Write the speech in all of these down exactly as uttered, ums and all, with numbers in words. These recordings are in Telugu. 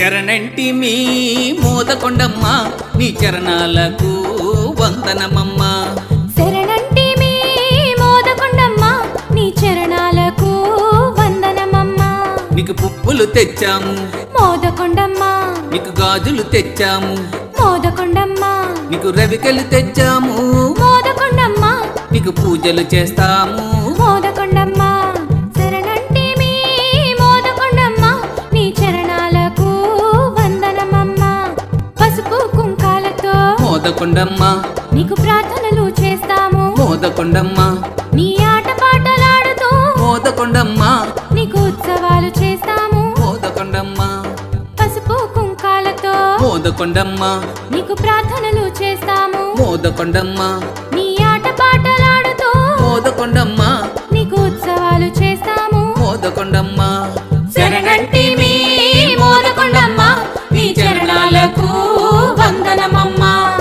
శరణంటి మీ మోదకొండమ్మ నీ చరణాలకు వందనమమ్మ. శరణంటి మీ మోదకొండమ్మ నీ చరణాలకు వందనమమ్మ. నీకు పువ్వులు తెచ్చాము మోదకొండమ్మ, నీకు గాజులు తెచ్చాము మోదకొండమ్మ, నీకు రవికలు తెచ్చాము మోదకొండమ్మ, నీకు పూజలు చేస్తాము మోదకొండమ్మ. శరణంటి మీ మోదకొండమ్మ నీ చరణాలకు వందనమమ్మ. పసుపు కుంకాలతో మోదకొండమ్మ నీకు ప్రార్థనలు చేస్తాము మోదకొండమ్మ. నీ ఆటపాటలాడుతూ మోదకొండమ్మ నీకు ఉత్సవాలు చేస్తాము మోదకొండమ్మ. పసుపు కుంకాలతో మోదకొండమ్మ నీకు ప్రార్థనలు చేస్తాము మోదకొండమ్మ. నీ ఆటపాటలాడుతూ మోదకొండమ్మ నీకు ఉత్సవాలు చేస్తాము మోదకొండమ్మ. శరణంటి మీ మోదకొండమ్మ నీ చరణాలకు వందనమమ్మ.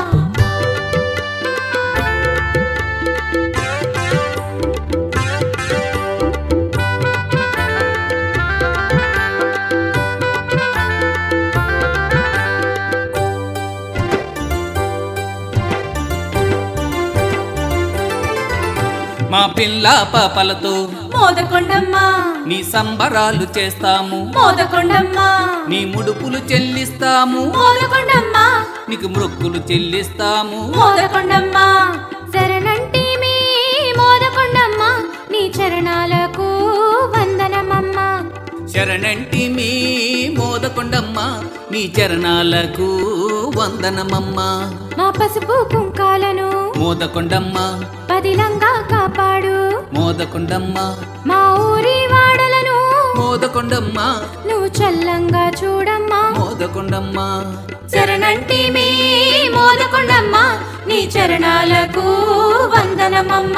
మా పిల్ల పాపలతో మోదకొండమ్మ నీ సంబరాలు చేస్తాము మోదకొండమ్మ, నీ ముడుపులు చెల్లిస్తాము మోదకొండమ్మ, నీకు మృక్కులు చెల్లిస్తాము మోదకొండమ్మ. శరణంటి మీ మోదకొండమ్మ నీ చరణాలకు వందనమమ్మ. శరణంటి మీ మోదకొండమ్మ నీ చరణాలకు వందనమమ్మ. మా పసుపు కుంకాలను మోదకొండమ్మ పదిలంగా కాపాడు మోదకొండమ్మ. మా ఊరి వాడలను మోదకొండమ్మ నువ్వు చల్లంగా చూడమ్మా మోదకొండమ్మ. శరణంటి మీ మోదకొండమ్మ నీ చరణాలకు వందనమమ్మ.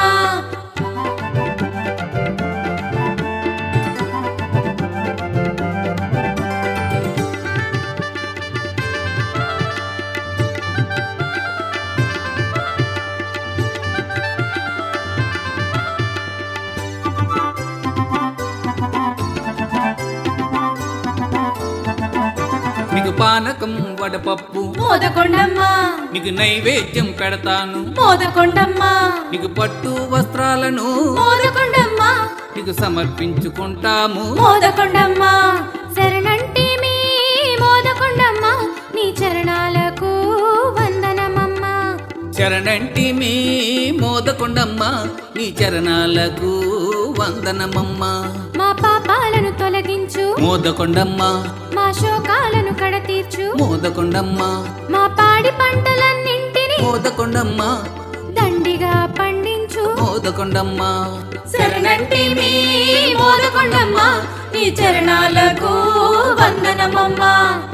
నీకు పానకం వడపప్పు మోదకొండమ్మ, నీకు నైవేద్యం పెడతాను మోదకొండమ్మ, నీకు పట్టు వస్త్రాలను మోదకొండమ్మ, నీకు సమర్పించుకుంటాము మోదకొండమ్మ. శరణంటి మీ మోదకొండమ్మ నీ చరణాలకు వందనమమ్మ. శరణంటి మీ మోదకొండమ్మ నీ చరణాలకు వందనమమ్మ. మా పాపాలను తొలగించు మోదకొండమ్మ మా శోకాలను కడతీర్చు మోదకొండమ్మ. మా పాడి పంటలన్నింటినీ మోదకొండమ్మ దండిగా పండించు మోదకొండమ్మ. శరణంటి మీ మోదకొండమ్మ నీ చరణాలకు వందనమమ్మ.